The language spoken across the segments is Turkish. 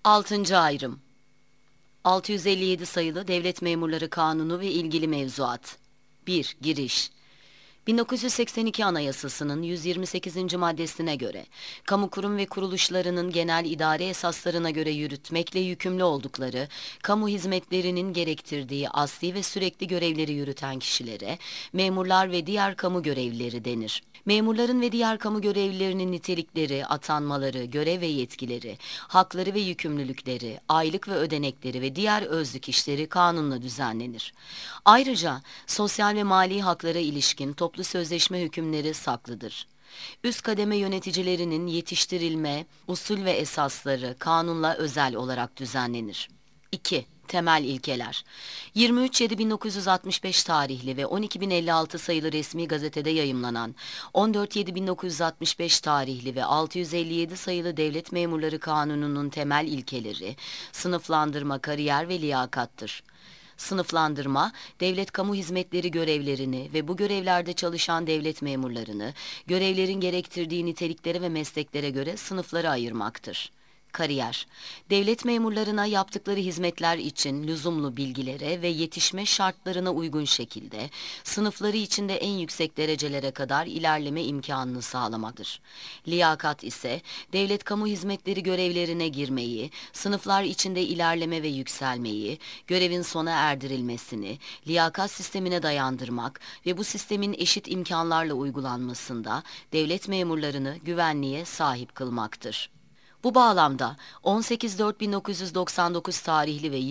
6. ayrım 657 sayılı Devlet Memurları Kanunu ve ilgili mevzuat. 1. Giriş 1982 Anayasası'nın 128. maddesine göre, kamu kurum ve kuruluşlarının genel idare esaslarına göre yürütmekle yükümlü oldukları, kamu hizmetlerinin gerektirdiği asli ve sürekli görevleri yürüten kişilere, memurlar ve diğer kamu görevlileri denir. Memurların ve diğer kamu görevlilerinin nitelikleri, atanmaları, görev ve yetkileri, hakları ve yükümlülükleri, aylık ve ödenekleri ve diğer özlük işleri kanunla düzenlenir. Ayrıca sosyal ve mali haklara ilişkin toplu sözleşme hükümleri saklıdır. Üst kademe yöneticilerinin yetiştirilme, usul ve esasları kanunla özel olarak düzenlenir. 2. Temel ilkeler. 23.7.1965 tarihli ve 12.056 sayılı resmi gazetede yayımlanan, 14.7.1965 tarihli ve 657 sayılı Devlet Memurları Kanunu'nun temel ilkeleri, sınıflandırma, kariyer ve liyakattır. Sınıflandırma, devlet kamu hizmetleri görevlerini ve bu görevlerde çalışan devlet memurlarını, görevlerin gerektirdiği niteliklere ve mesleklere göre sınıflara ayırmaktır. Kariyer, devlet memurlarına yaptıkları hizmetler için lüzumlu bilgilere ve yetişme şartlarına uygun şekilde sınıfları içinde en yüksek derecelere kadar ilerleme imkanını sağlamaktır. Liyakat ise devlet kamu hizmetleri görevlerine girmeyi, sınıflar içinde ilerleme ve yükselmeyi, görevin sona erdirilmesini, liyakat sistemine dayandırmak ve bu sistemin eşit imkanlarla uygulanmasında devlet memurlarını güvenliğe sahip kılmaktır. Bu bağlamda 18.4.1999 tarihli ve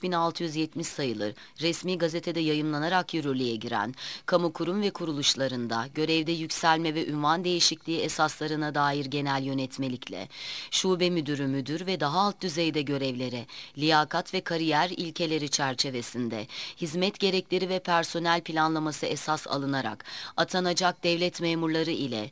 23.670 sayılı resmi gazetede yayımlanarak yürürlüğe giren, kamu kurum ve kuruluşlarında görevde yükselme ve ünvan değişikliği esaslarına dair genel yönetmelikle, şube müdürü, müdür ve daha alt düzeyde görevlere, liyakat ve kariyer ilkeleri çerçevesinde, hizmet gerekleri ve personel planlaması esas alınarak, atanacak devlet memurları ile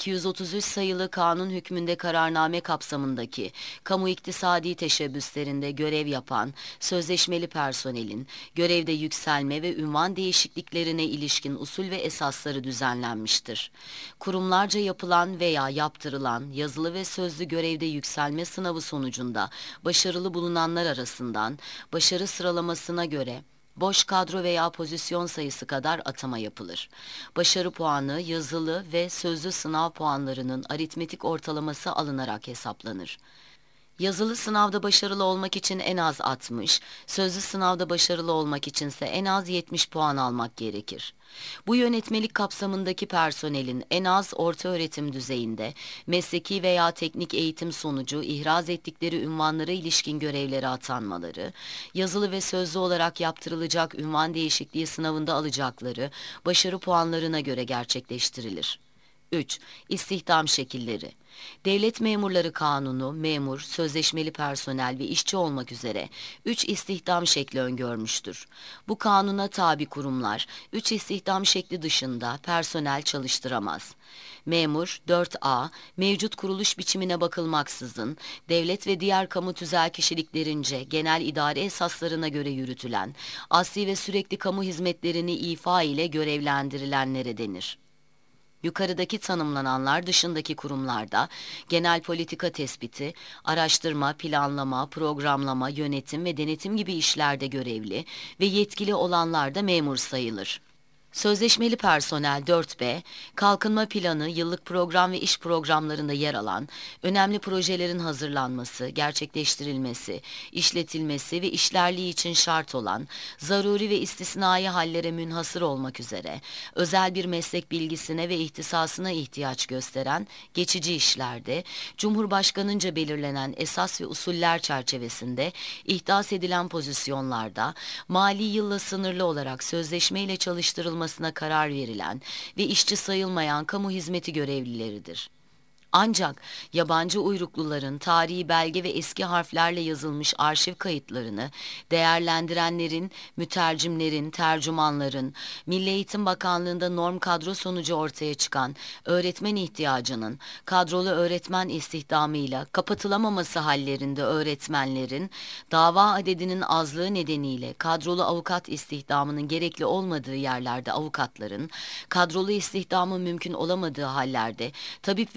233 sayılı kanun hükmünde kararname kapsamında kamu iktisadi teşebbüslerinde görev yapan sözleşmeli personelin görevde yükselme ve ünvan değişikliklerine ilişkin usul ve esasları düzenlenmiştir. Kurumlarca yapılan veya yaptırılan yazılı ve sözlü görevde yükselme sınavı sonucunda başarılı bulunanlar arasından başarı sıralamasına göre boş kadro veya pozisyon sayısı kadar atama yapılır. Başarı puanı yazılı ve sözlü sınav puanlarının aritmetik ortalaması alınarak hesaplanır. Yazılı sınavda başarılı olmak için en az 60, sözlü sınavda başarılı olmak içinse en az 70 puan almak gerekir. Bu yönetmelik kapsamındaki personelin en az ortaöğretim düzeyinde mesleki veya teknik eğitim sonucu ihraz ettikleri ünvanlara ilişkin görevlere atanmaları, yazılı ve sözlü olarak yaptırılacak ünvan değişikliği sınavında alacakları başarı puanlarına göre gerçekleştirilir. 3. İstihdam şekilleri. Devlet Memurları Kanunu, memur, sözleşmeli personel ve işçi olmak üzere 3 istihdam şekli öngörmüştür. Bu kanuna tabi kurumlar 3 istihdam şekli dışında personel çalıştıramaz. Memur 4A, mevcut kuruluş biçimine bakılmaksızın, devlet ve diğer kamu tüzel kişiliklerince genel idare esaslarına göre yürütülen, asli ve sürekli kamu hizmetlerini ifa ile görevlendirilenlere denir. Yukarıdaki tanımlananlar dışındaki kurumlarda genel politika tespiti, araştırma, planlama, programlama, yönetim ve denetim gibi işlerde görevli ve yetkili olanlar da memur sayılır. Sözleşmeli personel 4B, kalkınma planı, yıllık program ve iş programlarında yer alan, önemli projelerin hazırlanması, gerçekleştirilmesi, işletilmesi ve işlerliği için şart olan, zaruri ve istisnai hallere münhasır olmak üzere, özel bir meslek bilgisine ve ihtisasına ihtiyaç gösteren geçici işlerde, Cumhurbaşkanınca belirlenen esas ve usuller çerçevesinde ihdas edilen pozisyonlarda, mali yılla sınırlı olarak sözleşmeyle çalıştırılmasına karar verilen ve işçi sayılmayan kamu hizmeti görevlileridir. Ancak yabancı uyrukluların tarihi belge ve eski harflerle yazılmış arşiv kayıtlarını değerlendirenlerin, mütercimlerin, tercümanların, Milli Eğitim Bakanlığı'nda norm kadro sonucu ortaya çıkan öğretmen ihtiyacının kadrolu öğretmen istihdamıyla kapatılamaması hallerinde öğretmenlerin, dava adedinin azlığı nedeniyle kadrolu avukat istihdamının gerekli olmadığı yerlerde avukatların, kadrolu istihdamı mümkün olamadığı hallerde tabip veya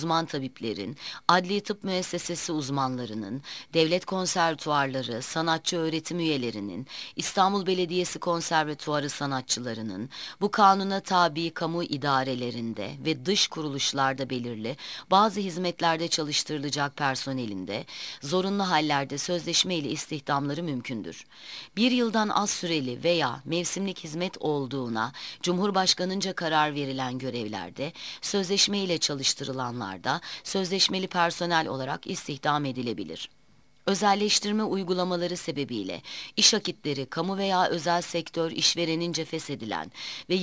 uzman tabiplerin, adli tıp müessesesi uzmanlarının, devlet konservatuarları, sanatçı öğretim üyelerinin, İstanbul Belediyesi Konservatuarı sanatçılarının, bu kanuna tabi kamu idarelerinde ve dış kuruluşlarda belirli bazı hizmetlerde çalıştırılacak personelinde, zorunlu hallerde sözleşme ile istihdamları mümkündür. Bir yıldan az süreli veya mevsimlik hizmet olduğuna Cumhurbaşkanınca karar verilen görevlerde, sözleşme ile çalıştırılanlarda sözleşmeli personel olarak istihdam edilebilir. Özelleştirme uygulamaları sebebiyle iş akitleri kamu veya özel sektör işverenince feshedilen ve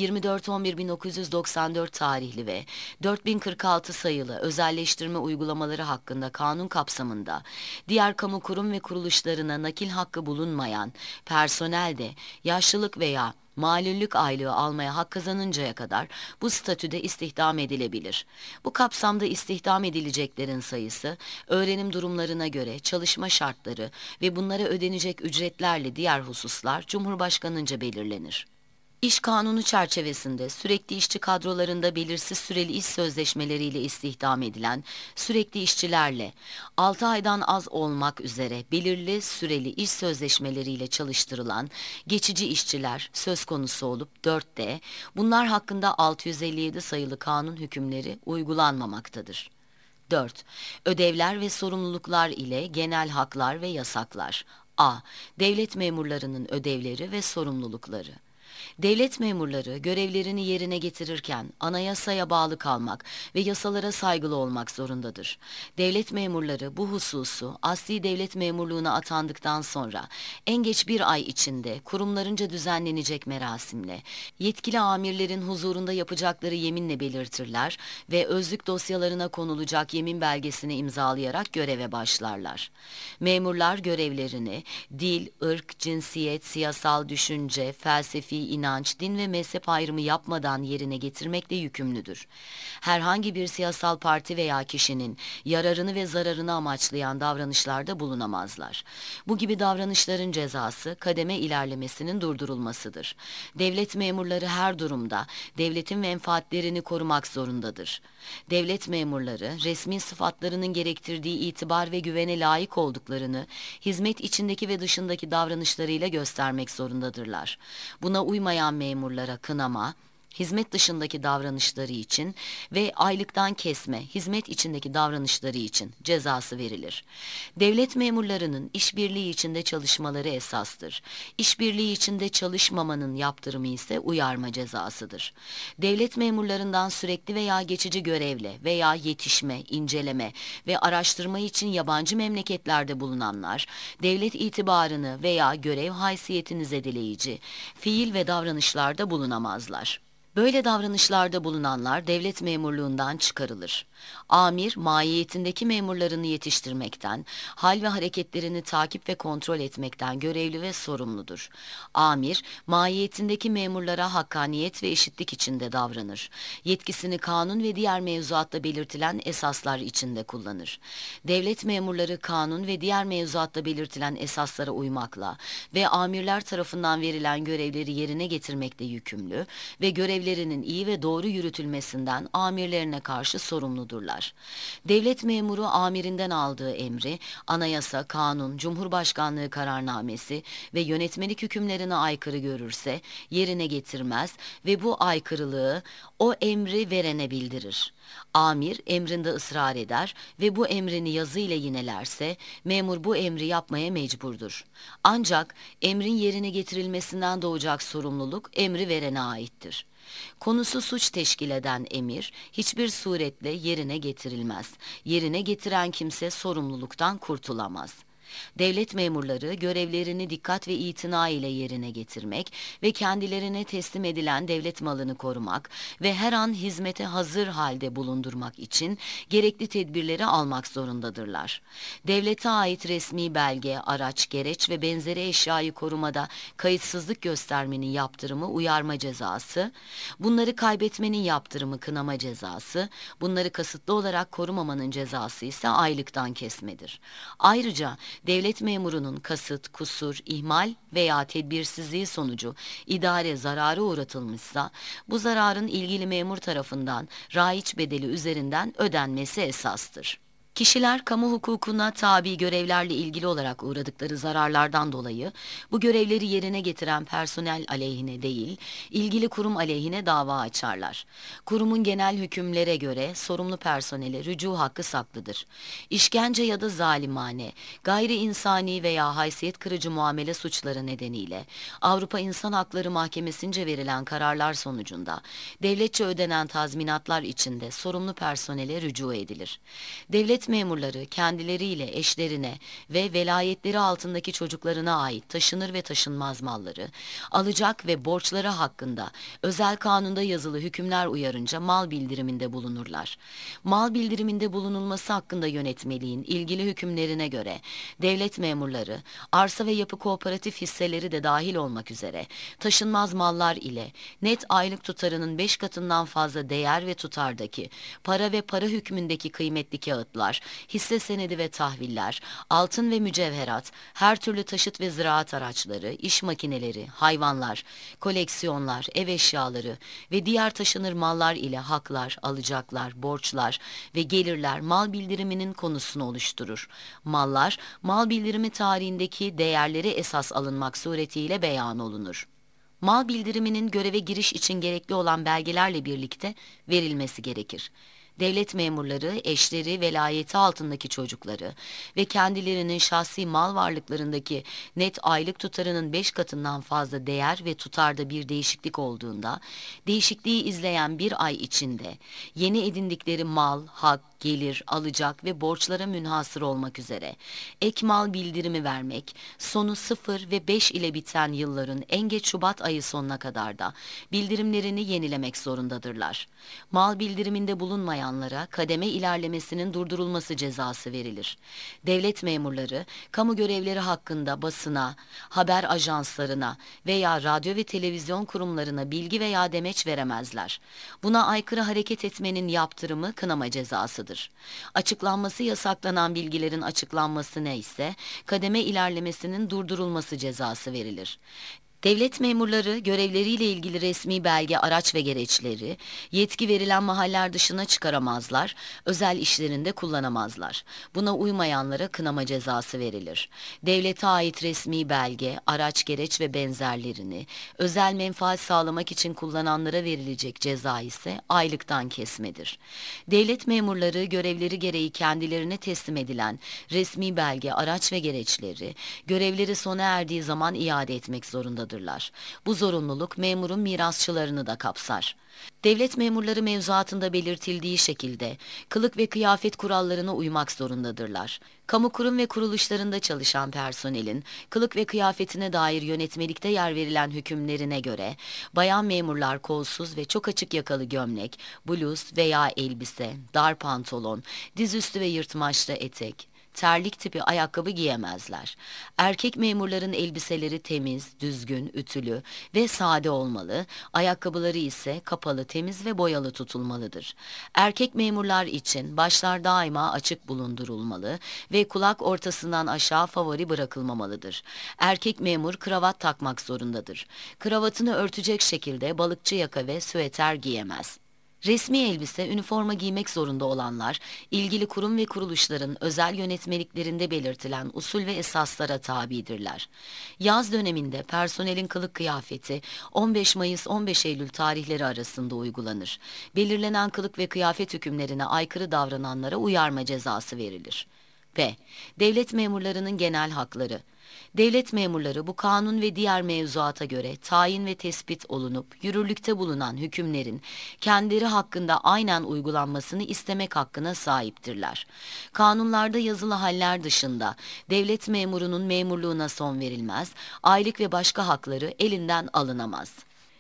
24.11.1994 tarihli ve 4046 sayılı özelleştirme uygulamaları hakkında kanun kapsamında diğer kamu kurum ve kuruluşlarına nakil hakkı bulunmayan personel de yaşlılık veya malüllük aylığı almaya hak kazanıncaya kadar bu statüde istihdam edilebilir. Bu kapsamda istihdam edileceklerin sayısı, öğrenim durumlarına göre çalışma şartları ve bunlara ödenecek ücretlerle diğer hususlar Cumhurbaşkanınca belirlenir. İş kanunu çerçevesinde sürekli işçi kadrolarında belirsiz süreli iş sözleşmeleriyle istihdam edilen sürekli işçilerle 6 aydan az olmak üzere belirli süreli iş sözleşmeleriyle çalıştırılan geçici işçiler söz konusu olup 4'te bunlar hakkında 657 sayılı kanun hükümleri uygulanmamaktadır. 4. Ödevler ve sorumluluklar ile genel haklar ve yasaklar. A. Devlet memurlarının ödevleri ve sorumlulukları. Devlet memurları görevlerini yerine getirirken anayasaya bağlı kalmak ve yasalara saygılı olmak zorundadır. Devlet memurları bu hususu asli devlet memurluğuna atandıktan sonra en geç bir ay içinde kurumlarınca düzenlenecek merasimle, yetkili amirlerin huzurunda yapacakları yeminle belirtirler ve özlük dosyalarına konulacak yemin belgesini imzalayarak göreve başlarlar. Memurlar görevlerini dil, ırk, cinsiyet, siyasal düşünce, felsefi inanç, din ve mezhep ayrımı yapmadan yerine getirmekle yükümlüdür. Herhangi bir siyasal parti veya kişinin yararını ve zararını amaçlayan davranışlarda bulunamazlar. Bu gibi davranışların cezası kademe ilerlemesinin durdurulmasıdır. Devlet memurları her durumda devletin menfaatlerini korumak zorundadır. Devlet memurları resmi sıfatlarının gerektirdiği itibar ve güvene layık olduklarını hizmet içindeki ve dışındaki davranışlarıyla göstermek zorundadırlar. Buna uymayan memurlara kınama, hizmet dışındaki davranışları için ve aylıktan kesme, hizmet içindeki davranışları için cezası verilir. Devlet memurlarının işbirliği içinde çalışmaları esastır. İşbirliği içinde çalışmamanın yaptırımı ise uyarma cezasıdır. Devlet memurlarından sürekli veya geçici görevle veya yetişme, inceleme ve araştırma için yabancı memleketlerde bulunanlar, devlet itibarını veya görev haysiyetini zedeleyici fiil ve davranışlarda bulunamazlar. Böyle davranışlarda bulunanlar devlet memurluğundan çıkarılır. Amir, mahiyetindeki memurlarını yetiştirmekten, hal ve hareketlerini takip ve kontrol etmekten görevli ve sorumludur. Amir, mahiyetindeki memurlara hakkaniyet ve eşitlik içinde davranır. Yetkisini kanun ve diğer mevzuatta belirtilen esaslar içinde kullanır. Devlet memurları kanun ve diğer mevzuatta belirtilen esaslara uymakla ve amirler tarafından verilen görevleri yerine getirmekle yükümlü ve görevlerinin iyi ve doğru yürütülmesinden amirlerine karşı sorumludurlar. Devlet memuru amirinden aldığı emri, anayasa, kanun, Cumhurbaşkanlığı kararnamesi ve yönetmelik hükümlerine aykırı görürse yerine getirmez ve bu aykırılığı o emri verene bildirir. Amir emrinde ısrar eder ve bu emrini yazı ile yinelerse memur bu emri yapmaya mecburdur. Ancak emrin yerine getirilmesinden doğacak sorumluluk emri verene aittir. Konusu suç teşkil eden emir hiçbir suretle yerine getirilmez. Yerine getiren kimse sorumluluktan kurtulamaz. Devlet memurları görevlerini dikkat ve itina ile yerine getirmek ve kendilerine teslim edilen devlet malını korumak ve her an hizmete hazır halde bulundurmak için gerekli tedbirleri almak zorundadırlar. Devlete ait resmi belge, araç, gereç ve benzeri eşyayı korumada kayıtsızlık göstermenin yaptırımı uyarma cezası, bunları kaybetmenin yaptırımı kınama cezası, bunları kasıtlı olarak korumamanın cezası ise aylıktan kesmedir. Ayrıca Devlet memurunun kasıt, kusur, ihmal veya tedbirsizliği sonucu idare zarara uğratılmışsa, bu zararın ilgili memur tarafından raiç bedeli üzerinden ödenmesi esastır. Kişiler kamu hukukuna tabi görevlerle ilgili olarak uğradıkları zararlardan dolayı bu görevleri yerine getiren personel aleyhine değil, ilgili kurum aleyhine dava açarlar. Kurumun genel hükümlere göre sorumlu personele rücu hakkı saklıdır. İşkence ya da zalimane, gayri insani veya haysiyet kırıcı muamele suçları nedeniyle Avrupa İnsan Hakları Mahkemesi'nce verilen kararlar sonucunda devletçe ödenen tazminatlar içinde sorumlu personele rücu edilir. Devlet memurları kendileriyle eşlerine ve velayetleri altındaki çocuklarına ait taşınır ve taşınmaz malları, alacak ve borçları hakkında özel kanunda yazılı hükümler uyarınca mal bildiriminde bulunurlar. Mal bildiriminde bulunulması hakkında yönetmeliğin ilgili hükümlerine göre devlet memurları, arsa ve yapı kooperatif hisseleri de dahil olmak üzere taşınmaz mallar ile net aylık tutarının 5 katından fazla değer ve tutardaki para ve para hükmündeki kıymetli kağıtlar, hisse senedi ve tahviller, altın ve mücevherat, her türlü taşıt ve ziraat araçları, iş makineleri, hayvanlar, koleksiyonlar, ev eşyaları ve diğer taşınır mallar ile haklar, alacaklar, borçlar ve gelirler mal bildiriminin konusunu oluşturur. Mallar, mal bildirimi tarihindeki değerleri esas alınmak suretiyle beyan olunur. Mal bildiriminin göreve giriş için gerekli olan belgelerle birlikte verilmesi gerekir. Devlet memurları, eşleri, velayeti altındaki çocukları ve kendilerinin şahsi mal varlıklarındaki net aylık tutarının 5 katından fazla değer ve tutarda bir değişiklik olduğunda, değişikliği izleyen bir ay içinde yeni edindikleri mal, hak, gelir, alacak ve borçlara münhasır olmak üzere ek mal bildirimi vermek, sonu 0 ve 5 ile biten yılların en geç Şubat ayı sonuna kadar da bildirimlerini yenilemek zorundadırlar. Mal bildiriminde bulunmayanlara kademe ilerlemesinin durdurulması cezası verilir. Devlet memurları, kamu görevleri hakkında basına, haber ajanslarına veya radyo ve televizyon kurumlarına bilgi veya demeç veremezler. Buna aykırı hareket etmenin yaptırımı kınama cezasıdır. Açıklanması yasaklanan bilgilerin açıklanmasına ise kademe ilerlemesinin durdurulması cezası verilir. Devlet memurları görevleriyle ilgili resmi belge, araç ve gereçleri yetki verilen mahaller dışına çıkaramazlar, özel işlerinde kullanamazlar. Buna uymayanlara kınama cezası verilir. Devlete ait resmi belge, araç, gereç ve benzerlerini özel menfaat sağlamak için kullananlara verilecek ceza ise aylıktan kesmedir. Devlet memurları görevleri gereği kendilerine teslim edilen resmi belge, araç ve gereçleri görevleri sona erdiği zaman iade etmek zorundadırlar. Bu zorunluluk memurun mirasçılarını da kapsar. Devlet memurları mevzuatında belirtildiği şekilde kılık ve kıyafet kurallarına uymak zorundadırlar. Kamu kurum ve kuruluşlarında çalışan personelin kılık ve kıyafetine dair yönetmelikte yer verilen hükümlerine göre bayan memurlar kolsuz ve çok açık yakalı gömlek, bluz veya elbise, dar pantolon, dizüstü ve yırtmaçlı etek, terlik tipi ayakkabı giyemezler. Erkek memurların elbiseleri temiz, düzgün, ütülü ve sade olmalı, ayakkabıları ise kapalı, temiz ve boyalı tutulmalıdır. Erkek memurlar için başlar daima açık bulundurulmalı ve kulak ortasından aşağı favori bırakılmamalıdır. Erkek memur kravat takmak zorundadır. Kravatını örtecek şekilde balıkçı yaka ve süeter giyemez. Resmi elbise, üniforma giymek zorunda olanlar, ilgili kurum ve kuruluşların özel yönetmeliklerinde belirtilen usul ve esaslara tabidirler. Yaz döneminde personelin kılık kıyafeti 15 Mayıs-15 Eylül tarihleri arasında uygulanır. Belirlenen kılık ve kıyafet hükümlerine aykırı davrananlara uyarma cezası verilir. P. Devlet memurlarının genel hakları. Devlet memurları bu kanun ve diğer mevzuata göre tayin ve tespit olunup yürürlükte bulunan hükümlerin kendileri hakkında aynen uygulanmasını istemek hakkına sahiptirler. Kanunlarda yazılı haller dışında devlet memurunun memurluğuna son verilmez, aylık ve başka hakları elinden alınamaz.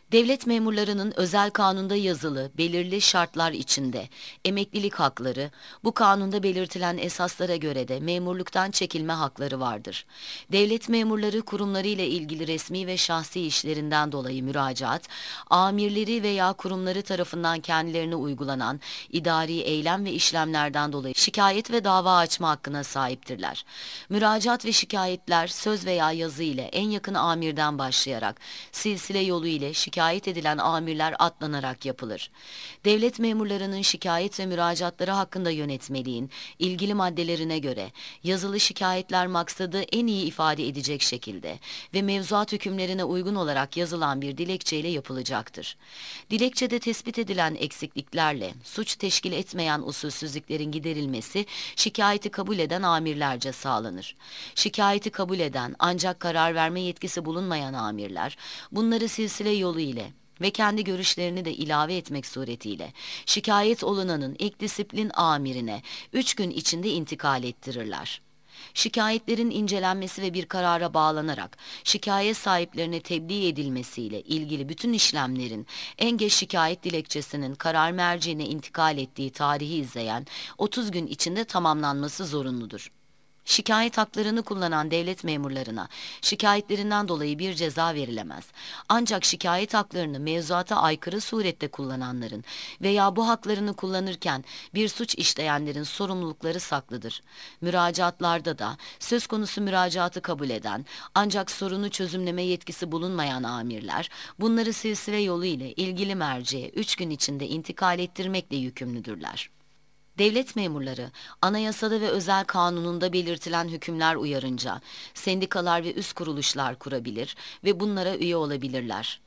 Devlet memurlarının özel kanunda yazılı belirli şartlar içinde emeklilik hakları, bu kanunda belirtilen esaslara göre de memurluktan çekilme hakları vardır. Devlet memurları kurumları ile ilgili resmi ve şahsi işlerinden dolayı müracaat, amirleri veya kurumları tarafından kendilerine uygulanan idari eylem ve işlemlerden dolayı şikayet ve dava açma hakkına sahiptirler. Müracaat ve şikayetler söz veya yazı ile en yakın amirden başlayarak silsile yolu ile şikayet edilen amirler atlanarak yapılır. Devlet memurlarının şikayet ve müracaatları hakkında yönetmeliğin ilgili maddelerine göre yazılı şikayetler maksadı en iyi ifade edecek şekilde ve mevzuat hükümlerine uygun olarak yazılan bir dilekçeyle yapılacaktır. Dilekçede tespit edilen eksikliklerle suç teşkil etmeyen usulsüzlüklerin giderilmesi şikayeti kabul eden amirlerce sağlanır. Şikayeti kabul eden ancak karar verme yetkisi bulunmayan amirler bunları silsile yolu ile ve kendi görüşlerini de ilave etmek suretiyle şikayet olunanın ilk disiplin amirine 3 gün içinde intikal ettirirler. Şikayetlerin incelenmesi ve bir karara bağlanarak şikayet sahiplerine tebliğ edilmesiyle ilgili bütün işlemlerin en geç şikayet dilekçesinin karar merciine intikal ettiği tarihi izleyen 30 gün içinde tamamlanması zorunludur. Şikayet haklarını kullanan devlet memurlarına şikayetlerinden dolayı bir ceza verilemez. Ancak şikayet haklarını mevzuata aykırı surette kullananların veya bu haklarını kullanırken bir suç işleyenlerin sorumlulukları saklıdır. Müracaatlarda da söz konusu müracaatı kabul eden ancak sorunu çözümleme yetkisi bulunmayan amirler bunları silsile yolu ile ilgili merciye 3 gün içinde intikal ettirmekle yükümlüdürler. Devlet memurları, anayasada ve özel kanununda belirtilen hükümler uyarınca sendikalar ve üst kuruluşlar kurabilir ve bunlara üye olabilirler.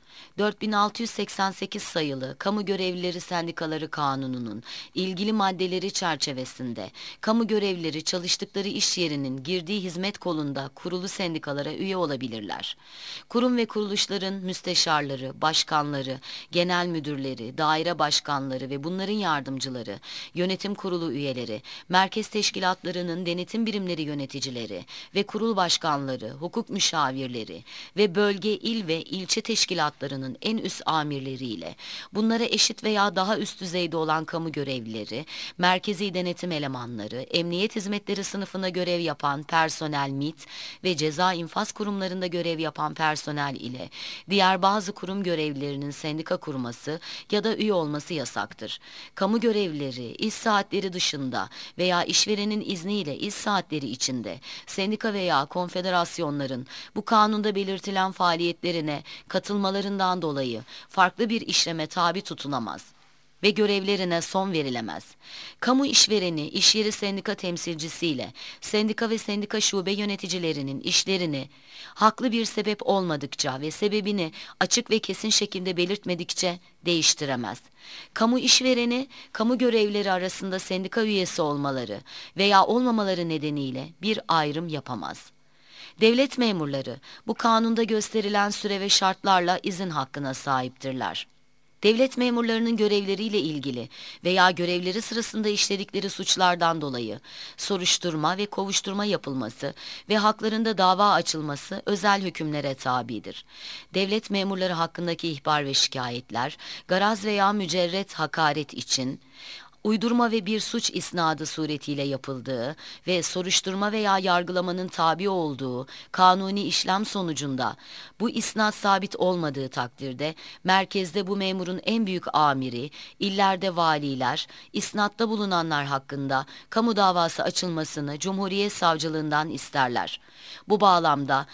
4688 sayılı Kamu Görevlileri Sendikaları Kanunu'nun ilgili maddeleri çerçevesinde kamu görevlileri çalıştıkları iş yerinin girdiği hizmet kolunda kurulu sendikalara üye olabilirler. Kurum ve kuruluşların müsteşarları, başkanları, genel müdürleri, daire başkanları ve bunların yardımcıları, yönetim kurulu üyeleri, merkez teşkilatlarının denetim birimleri yöneticileri ve kurul başkanları, hukuk müşavirleri ve bölge, il ve ilçe teşkilatlarının en üst amirleriyle, bunlara eşit veya daha üst düzeyde olan kamu görevlileri, merkezi denetim elemanları, emniyet hizmetleri sınıfında görev yapan personel MİT ve ceza infaz kurumlarında görev yapan personel ile diğer bazı kurum görevlilerinin sendika kurması ya da üye olması yasaktır. Kamu görevlileri iş saatleri dışında veya işverenin izniyle iş saatleri içinde sendika veya konfederasyonların bu kanunda belirtilen faaliyetlerine katılmalarından dolayı farklı bir işleme tabi tutulamaz ve görevlerine son verilemez. Kamu işvereni, iş yeri sendika temsilcisiyle sendika ve sendika şube yöneticilerinin işlerini haklı bir sebep olmadıkça ve sebebini açık ve kesin şekilde belirtmedikçe değiştiremez. Kamu işvereni, kamu görevlileri arasında sendika üyesi olmaları veya olmamaları nedeniyle bir ayrım yapamaz. Devlet memurları bu kanunda gösterilen süre ve şartlarla izin hakkına sahiptirler. Devlet memurlarının görevleriyle ilgili veya görevleri sırasında işledikleri suçlardan dolayı soruşturma ve kovuşturma yapılması ve haklarında dava açılması özel hükümlere tabidir. Devlet memurları hakkındaki ihbar ve şikayetler, garaz veya mücerret hakaret için uydurma ve bir suç isnadı suretiyle yapıldığı ve soruşturma veya yargılamanın tabi olduğu kanuni işlem sonucunda bu isnat sabit olmadığı takdirde merkezde bu memurun en büyük amiri, illerde valiler, isnatta bulunanlar hakkında kamu davası açılmasını Cumhuriyet Savcılığından isterler. Bu bağlamda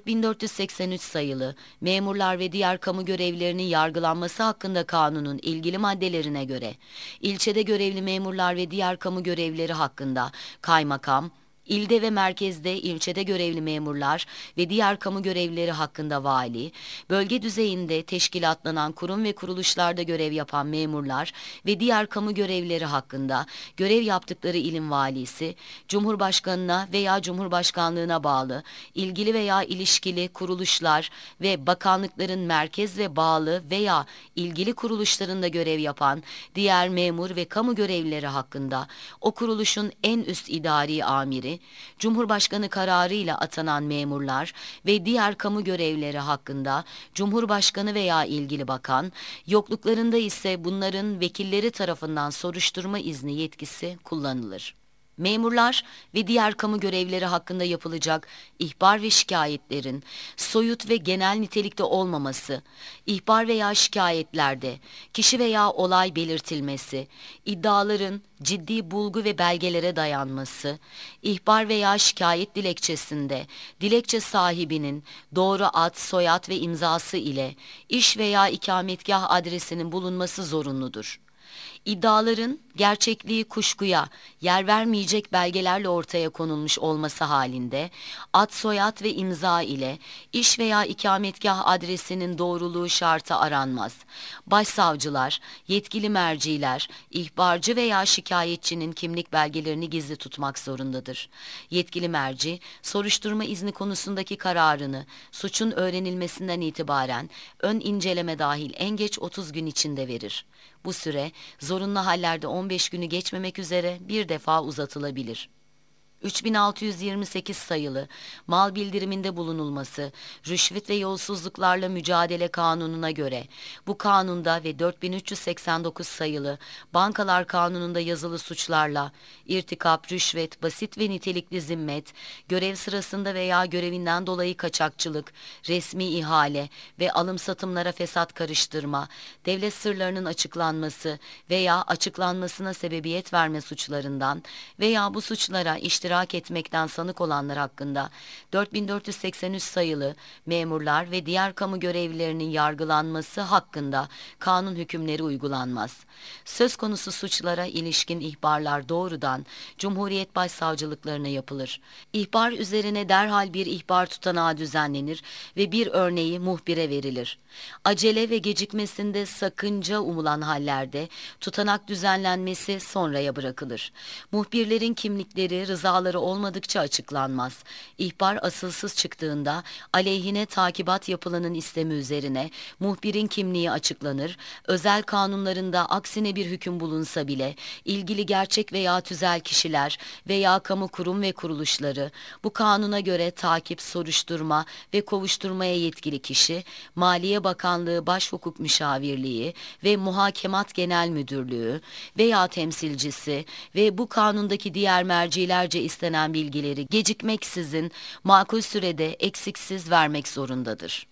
4483 sayılı memurlar ve diğer kamu görevlilerinin yargılanması hakkında kanunun ilgili maddelerine göre ilçede görevli memurlar ve diğer kamu görevlileri hakkında kaymakam, İlde ve merkezde, ilçede görevli memurlar ve diğer kamu görevlileri hakkında vali, bölge düzeyinde teşkilatlanan kurum ve kuruluşlarda görev yapan memurlar ve diğer kamu görevlileri hakkında görev yaptıkları ilin valisi, Cumhurbaşkanına veya Cumhurbaşkanlığına bağlı, ilgili veya ilişkili kuruluşlar ve bakanlıkların merkez ve bağlı veya ilgili kuruluşlarında görev yapan diğer memur ve kamu görevlileri hakkında o kuruluşun en üst idari amiri, yönetimi, Cumhurbaşkanı kararıyla atanan memurlar ve diğer kamu görevlileri hakkında Cumhurbaşkanı veya ilgili bakan, yokluklarında ise bunların vekilleri tarafından soruşturma izni yetkisi kullanılır. Memurlar ve diğer kamu görevlileri hakkında yapılacak ihbar ve şikayetlerin soyut ve genel nitelikte olmaması, ihbar veya şikayetlerde kişi veya olay belirtilmesi, iddiaların ciddi bulgu ve belgelere dayanması, ihbar veya şikayet dilekçesinde dilekçe sahibinin doğru ad, soyad ve imzası ile iş veya ikametgah adresinin bulunması zorunludur. İddiaların gerçekliği kuşkuya yer vermeyecek belgelerle ortaya konulmuş olması halinde ad, soyad ve imza ile iş veya ikametgah adresinin doğruluğu şartı aranmaz. Başsavcılar, yetkili merciler, ihbarcı veya şikayetçinin kimlik belgelerini gizli tutmak zorundadır. Yetkili merci, soruşturma izni konusundaki kararını suçun öğrenilmesinden itibaren ön inceleme dahil en geç 30 gün içinde verir. Bu süre zorunlu hallerde 15 günü geçmemek üzere bir defa uzatılabilir. 3628 sayılı mal bildiriminde bulunulması, rüşvet ve yolsuzluklarla mücadele kanununa göre, bu kanunda ve 4389 sayılı bankalar kanununda yazılı suçlarla, irtikap, rüşvet, basit ve nitelikli zimmet, görev sırasında veya görevinden dolayı kaçakçılık, resmi ihale ve alım satımlara fesat karıştırma, devlet sırlarının açıklanması veya açıklanmasına sebebiyet verme suçlarından veya bu suçlara iştirak etmekten sanık olanlar hakkında 4483 sayılı memurlar ve diğer kamu görevlilerinin yargılanması hakkında kanun hükümleri uygulanmaz. Söz konusu suçlara ilişkin ihbarlar doğrudan Cumhuriyet Başsavcılıklarına yapılır. İhbar üzerine derhal bir ihbar tutanağı düzenlenir ve bir örneği muhbire verilir. Acele ve gecikmesinde sakınca umulan hallerde tutanak düzenlenmesi sonraya bırakılır. Muhbirlerin kimlikleri, rızaları olmadıkça açıklanmaz. İhbar asılsız çıktığında aleyhine takibat yapılanın istemi üzerine muhbirin kimliği açıklanır. Özel kanunlarında aksine bir hüküm bulunsa bile ilgili gerçek veya tüzel kişiler veya kamu kurum ve kuruluşları bu kanuna göre takip, soruşturma ve kovuşturmaya yetkili kişi, Maliye Bakanlığı Başhukuk Müşavirliği ve Muhakemat Genel Müdürlüğü veya temsilcisi ve bu kanundaki diğer mercilerce istenen bilgileri gecikmeksizin makul sürede eksiksiz vermek zorundadır.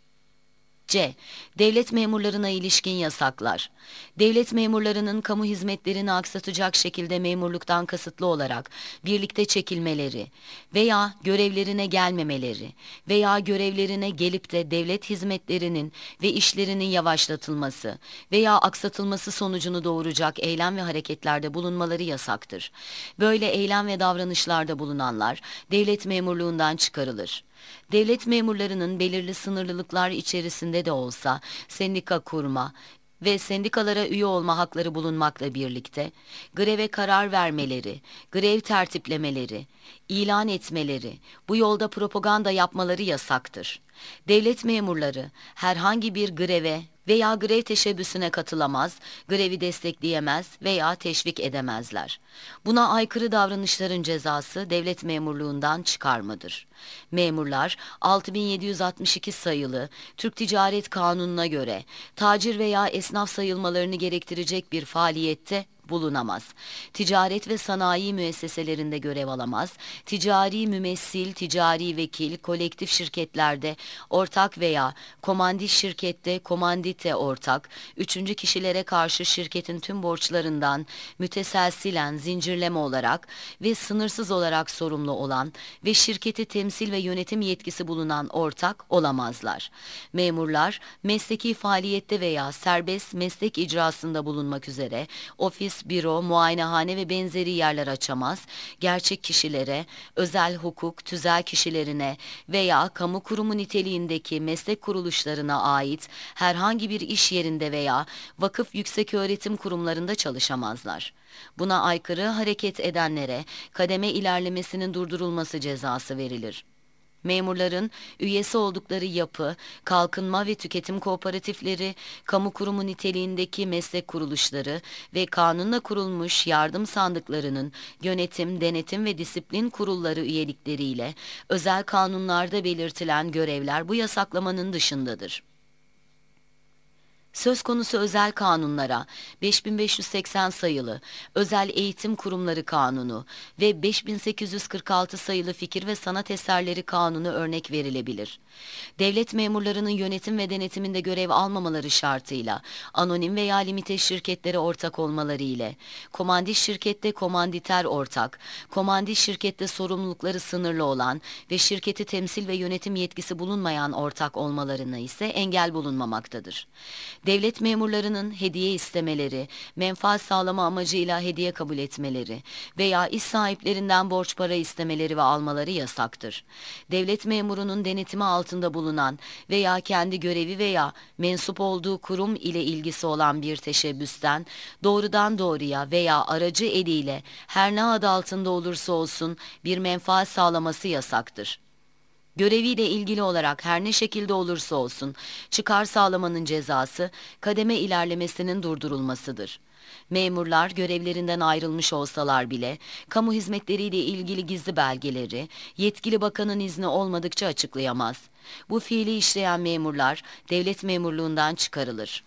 C. Devlet memurlarına ilişkin yasaklar. Devlet memurlarının kamu hizmetlerini aksatacak şekilde memurluktan kasıtlı olarak birlikte çekilmeleri veya görevlerine gelmemeleri veya görevlerine gelip de devlet hizmetlerinin ve işlerinin yavaşlatılması veya aksatılması sonucunu doğuracak eylem ve hareketlerde bulunmaları yasaktır. Böyle eylem ve davranışlarda bulunanlar devlet memurluğundan çıkarılır. Devlet memurlarının belirli sınırlılıklar içerisinde de olsa sendika kurma ve sendikalara üye olma hakları bulunmakla birlikte greve karar vermeleri, grev tertiplemeleri, ilan etmeleri, bu yolda propaganda yapmaları yasaktır. Devlet memurları herhangi bir greve veya grev teşebbüsüne katılamaz, grevi destekleyemez veya teşvik edemezler. Buna aykırı davranışların cezası devlet memurluğundan çıkarmadır. Memurlar 6762 sayılı Türk Ticaret Kanunu'na göre tacir veya esnaf sayılmalarını gerektirecek bir faaliyette bulunamaz. Ticaret ve sanayi müesseselerinde görev alamaz. Ticari mümessil, ticari vekil, kolektif şirketlerde ortak veya komandit şirkette komandite ortak, üçüncü kişilere karşı şirketin tüm borçlarından müteselsilen zincirleme olarak ve sınırsız olarak sorumlu olan ve şirketi temsil ve yönetim yetkisi bulunan ortak olamazlar. Memurlar mesleki faaliyette veya serbest meslek icrasında bulunmak üzere ofis, büro, muayenehane ve benzeri yerler açamaz, gerçek kişilere, özel hukuk, tüzel kişilerine veya kamu kurumu niteliğindeki meslek kuruluşlarına ait herhangi bir iş yerinde veya vakıf yükseköğretim kurumlarında çalışamazlar. Buna aykırı hareket edenlere kademe ilerlemesinin durdurulması cezası verilir. Memurların üyesi oldukları yapı, kalkınma ve tüketim kooperatifleri, kamu kurumu niteliğindeki meslek kuruluşları ve kanunla kurulmuş yardım sandıklarının yönetim, denetim ve disiplin kurulları üyelikleriyle özel kanunlarda belirtilen görevler bu yasaklamanın dışındadır. Söz konusu özel kanunlara 5580 sayılı Özel Eğitim Kurumları Kanunu ve 5846 sayılı Fikir ve Sanat Eserleri Kanunu örnek verilebilir. Devlet memurlarının yönetim ve denetiminde görev almamaları şartıyla anonim veya limite şirketlere ortak olmaları ile komandit şirkette komanditer ortak, komandit şirkette sorumlulukları sınırlı olan ve şirketi temsil ve yönetim yetkisi bulunmayan ortak olmalarına ise engel bulunmamaktadır. Devlet memurlarının hediye istemeleri, menfaat sağlama amacıyla hediye kabul etmeleri veya iş sahiplerinden borç para istemeleri ve almaları yasaktır. Devlet memurunun denetimi altında bulunan veya kendi görevi veya mensup olduğu kurum ile ilgisi olan bir teşebbüsten doğrudan doğruya veya aracı eliyle her ne adı altında olursa olsun bir menfaat sağlaması yasaktır. Göreviyle ilgili olarak her ne şekilde olursa olsun çıkar sağlamanın cezası kademe ilerlemesinin durdurulmasıdır. Memurlar görevlerinden ayrılmış olsalar bile kamu hizmetleriyle ilgili gizli belgeleri yetkili bakanın izni olmadıkça açıklayamaz. Bu fiili işleyen memurlar devlet memurluğundan çıkarılır.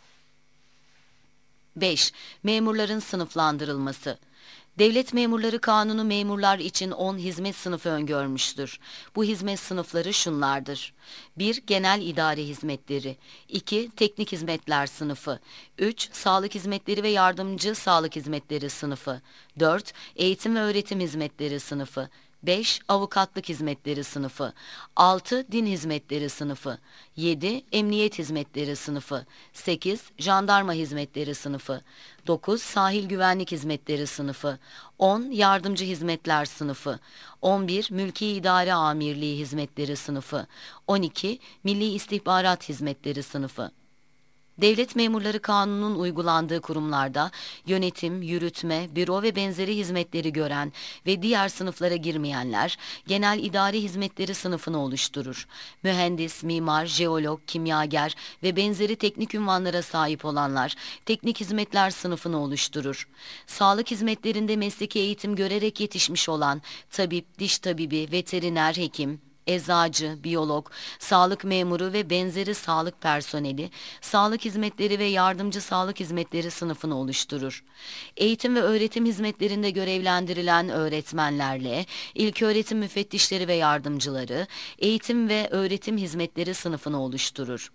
5. Memurların sınıflandırılması. Devlet Memurları Kanunu memurlar için 10 hizmet sınıfı öngörmüştür. Bu hizmet sınıfları şunlardır: 1. Genel idari hizmetleri. 2. Teknik hizmetler sınıfı. 3. Sağlık hizmetleri ve yardımcı sağlık hizmetleri sınıfı. 4. Eğitim ve öğretim hizmetleri sınıfı. 5. Avukatlık hizmetleri sınıfı. 6. Din hizmetleri sınıfı. 7. Emniyet hizmetleri sınıfı. 8. Jandarma hizmetleri sınıfı. 9. Sahil güvenlik hizmetleri sınıfı. 10. Yardımcı hizmetler sınıfı. 11. Mülki İdare Amirliği hizmetleri sınıfı. 12. Milli İstihbarat hizmetleri sınıfı. Devlet Memurları Kanunu'nun uygulandığı kurumlarda yönetim, yürütme, büro ve benzeri hizmetleri gören ve diğer sınıflara girmeyenler genel idari hizmetleri sınıfını oluşturur. Mühendis, mimar, jeolog, kimyager ve benzeri teknik unvanlara sahip olanlar teknik hizmetler sınıfını oluşturur. Sağlık hizmetlerinde mesleki eğitim görerek yetişmiş olan tabip, diş tabibi, veteriner hekim, eczacı, biyolog, sağlık memuru ve benzeri sağlık personeli, sağlık hizmetleri ve yardımcı sağlık hizmetleri sınıfını oluşturur. Eğitim ve öğretim hizmetlerinde görevlendirilen öğretmenlerle ilköğretim müfettişleri ve yardımcıları, eğitim ve öğretim hizmetleri sınıfını oluşturur.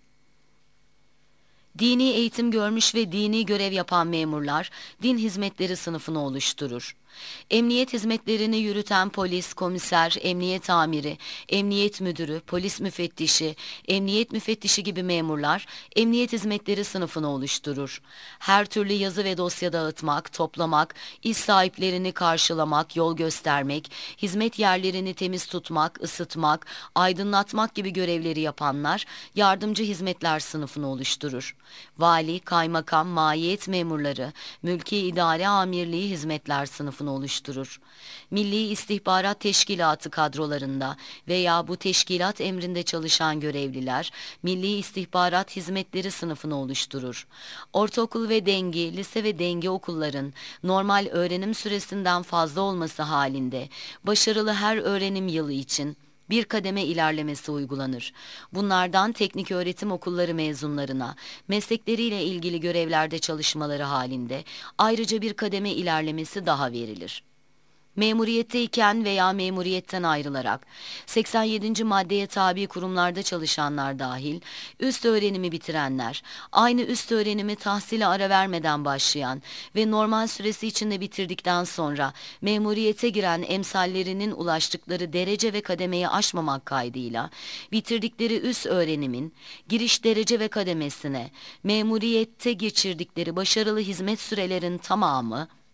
Dini eğitim görmüş ve dini görev yapan memurlar, din hizmetleri sınıfını oluşturur. Emniyet hizmetlerini yürüten polis, komiser, emniyet amiri, emniyet müdürü, polis müfettişi, emniyet müfettişi gibi memurlar, emniyet hizmetleri sınıfını oluşturur. Her türlü yazı ve dosya dağıtmak, toplamak, iş sahiplerini karşılamak, yol göstermek, hizmet yerlerini temiz tutmak, ısıtmak, aydınlatmak gibi görevleri yapanlar, yardımcı hizmetler sınıfını oluşturur. Vali, kaymakam, maiyet memurları, mülki idare amirliği hizmetler sınıfını oluşturur. Milli İstihbarat Teşkilatı kadrolarında veya bu teşkilat emrinde çalışan görevliler, Milli İstihbarat Hizmetleri sınıfını oluşturur. Ortaokul ve dengi, lise ve dengi okulların normal öğrenim süresinden fazla olması halinde, başarılı her öğrenim yılı için bir kademe ilerlemesi uygulanır. Bunlardan teknik öğretim okulları mezunlarına, meslekleriyle ilgili görevlerde çalışmaları halinde ayrıca bir kademe ilerlemesi daha verilir. Memuriyetteyken veya memuriyetten ayrılarak 87. maddeye tabi kurumlarda çalışanlar dahil üst öğrenimi bitirenler, aynı üst öğrenimi tahsile ara vermeden başlayan ve normal süresi içinde bitirdikten sonra memuriyete giren emsallerinin ulaştıkları derece ve kademeyi aşmamak kaydıyla bitirdikleri üst öğrenimin giriş derece ve kademesine memuriyette geçirdikleri başarılı hizmet sürelerin tamamı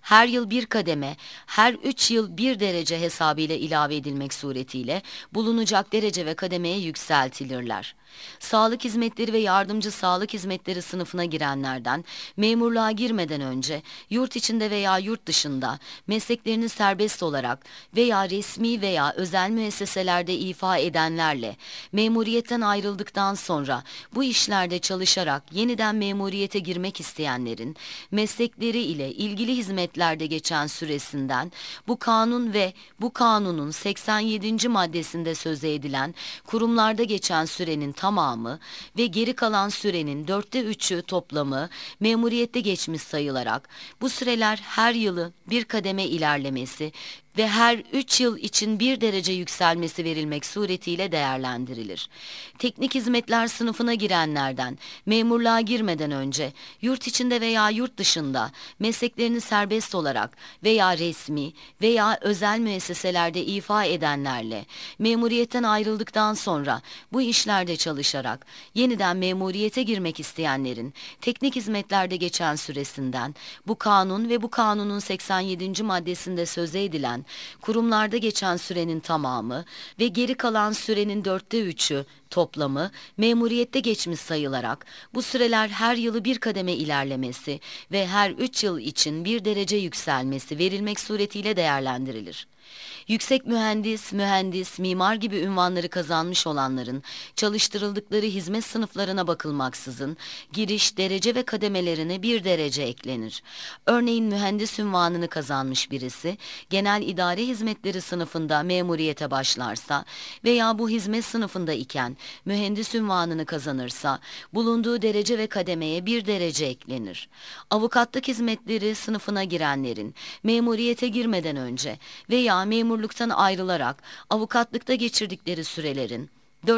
her yıl bir kademe, her 3 yıl bir derece hesabıyla ilave edilmek suretiyle bulunacak derece ve kademeye yükseltilirler. Sağlık hizmetleri ve yardımcı sağlık hizmetleri sınıfına girenlerden memurluğa girmeden önce yurt içinde veya yurt dışında mesleklerini serbest olarak veya resmi veya özel müesseselerde ifa edenlerle memuriyetten ayrıldıktan sonra bu işlerde çalışarak yeniden memuriyete girmek isteyenlerin meslekleri ile ilgili hizmetlerde geçen süresinden bu kanun ve bu kanunun 87. maddesinde söze edilen kurumlarda geçen sürenin tamamı ve geri kalan sürenin 3'ü toplamı memuriyette geçmiş sayılarak bu süreler her yılı bir kademe ilerlemesi ve her 3 yıl için bir derece yükselmesi verilmek suretiyle değerlendirilir. Teknik hizmetler sınıfına girenlerden memurluğa girmeden önce yurt içinde veya yurt dışında mesleklerini serbest olarak veya resmi veya özel müesseselerde ifa edenlerle memuriyetten ayrıldıktan sonra bu işlerde çalışarak yeniden memuriyete girmek isteyenlerin teknik hizmetlerde geçen süresinden bu kanun ve bu kanunun 87. maddesinde söze edilen kurumlarda geçen sürenin tamamı ve geri kalan sürenin 3'ü toplamı memuriyette geçmiş sayılarak bu süreler her yılı bir kademe ilerlemesi ve her 3 yıl için bir derece yükselmesi verilmek suretiyle değerlendirilir. Yüksek mühendis, mimar gibi unvanları kazanmış olanların çalıştırıldıkları hizmet sınıflarına bakılmaksızın giriş, derece ve kademelerine bir derece eklenir. Örneğin mühendis unvanını kazanmış birisi genel idare hizmetleri sınıfında memuriyete başlarsa veya bu hizmet sınıfında iken mühendis unvanını kazanırsa bulunduğu derece ve kademeye bir derece eklenir. Avukatlık hizmetleri sınıfına girenlerin memuriyete girmeden önce veya memurluktan ayrılarak avukatlıkta geçirdikleri sürelerin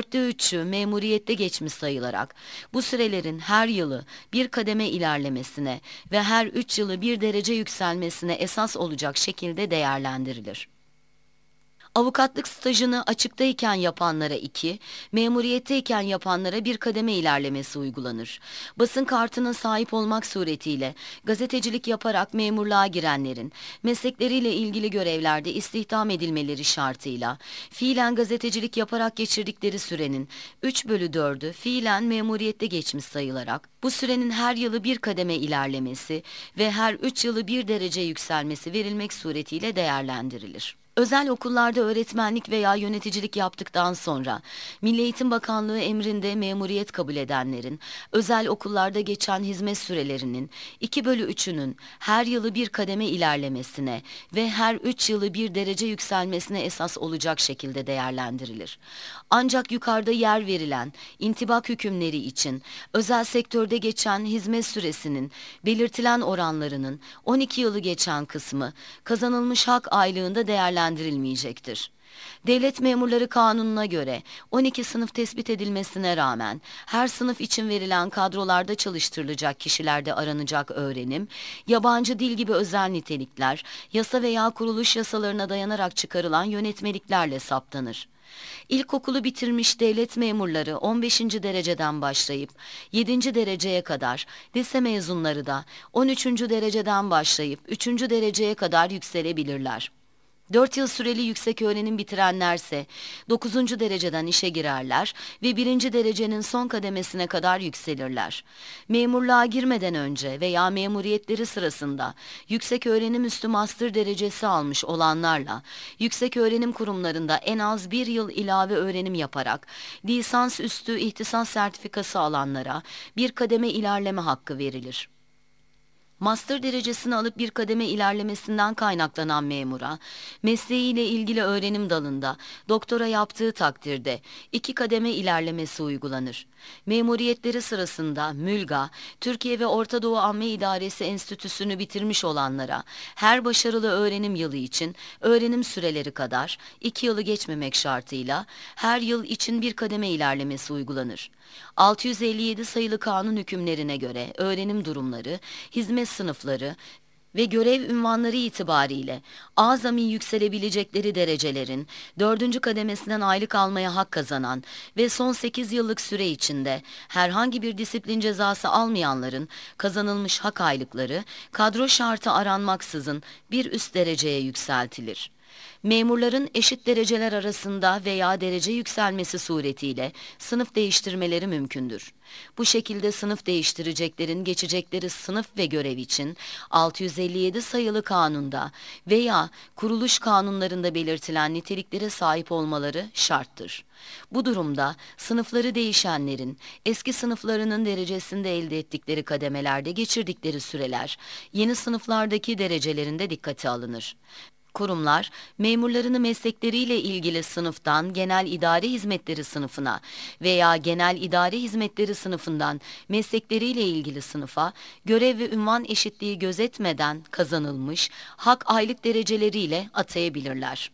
3'ü memuriyette geçmiş sayılarak bu sürelerin her yılı bir kademe ilerlemesine ve her 3 yılı bir derece yükselmesine esas olacak şekilde değerlendirilir. Avukatlık stajını açıktayken yapanlara 2, memuriyetteyken yapanlara bir kademe ilerlemesi uygulanır. Basın kartına sahip olmak suretiyle gazetecilik yaparak memurluğa girenlerin meslekleriyle ilgili görevlerde istihdam edilmeleri şartıyla fiilen gazetecilik yaparak geçirdikleri sürenin 3/4'ü fiilen memuriyette geçmiş sayılarak bu sürenin her yılı bir kademe ilerlemesi ve her 3 yılı bir derece yükselmesi verilmek suretiyle değerlendirilir. Özel okullarda öğretmenlik veya yöneticilik yaptıktan sonra Milli Eğitim Bakanlığı emrinde memuriyet kabul edenlerin özel okullarda geçen hizmet sürelerinin 2/3'ünün her yılı bir kademe ilerlemesine ve her 3 yılı bir derece yükselmesine esas olacak şekilde değerlendirilir. Ancak yukarıda yer verilen intibak hükümleri için özel sektörde geçen hizmet süresinin belirtilen oranlarının 12 yılı geçen kısmı kazanılmış hak aylığında değerlendirilmeyecektir. Devlet Memurları Kanunu'na göre 12 sınıf tespit edilmesine rağmen her sınıf için verilen kadrolarda çalıştırılacak kişilerde aranacak öğrenim, yabancı dil gibi özel nitelikler, yasa veya kuruluş yasalarına dayanarak çıkarılan yönetmeliklerle saptanır. İlkokulu bitirmiş devlet memurları 15. dereceden başlayıp 7. dereceye kadar, lise mezunları da 13. dereceden başlayıp 3. dereceye kadar yükselebilirler. 4 yıl süreli yüksek öğrenim bitirenlerse 9. dereceden işe girerler ve 1. derecenin son kademesine kadar yükselirler. Memurluğa girmeden önce veya memuriyetleri sırasında yüksek öğrenim üstü master derecesi almış olanlarla yüksek öğrenim kurumlarında en az 1 yıl ilave öğrenim yaparak lisans üstü ihtisas sertifikası alanlara bir kademe ilerleme hakkı verilir. Master derecesini alıp bir kademe ilerlemesinden kaynaklanan memura, mesleğiyle ilgili öğrenim dalında doktora yaptığı takdirde 2 kademe ilerlemesi uygulanır. Memuriyetleri sırasında MÜLGA, Türkiye ve Orta Doğu Amme İdaresi Enstitüsü'nü bitirmiş olanlara her başarılı öğrenim yılı için öğrenim süreleri kadar 2 yılı geçmemek şartıyla her yıl için bir kademe ilerlemesi uygulanır. 657 sayılı kanun hükümlerine göre öğrenim durumları, hizmet sınıfları ve görev ünvanları itibariyle azami yükselebilecekleri derecelerin 4. kademesinden aylık almaya hak kazanan ve son 8 yıllık süre içinde herhangi bir disiplin cezası almayanların kazanılmış hak aylıkları kadro şartı aranmaksızın bir üst dereceye yükseltilir. Memurların eşit dereceler arasında veya derece yükselmesi suretiyle sınıf değiştirmeleri mümkündür. Bu şekilde sınıf değiştireceklerin geçecekleri sınıf ve görev için 657 sayılı kanunda veya kuruluş kanunlarında belirtilen niteliklere sahip olmaları şarttır. Bu durumda sınıfları değişenlerin eski sınıflarının derecesinde elde ettikleri kademelerde geçirdikleri süreler yeni sınıflardaki derecelerinde dikkate alınır. Kurumlar, memurlarını meslekleriyle ilgili sınıftan genel idare hizmetleri sınıfına veya genel idare hizmetleri sınıfından meslekleriyle ilgili sınıfa görev ve ünvan eşitliği gözetmeden kazanılmış hak aylık dereceleriyle atayabilirler.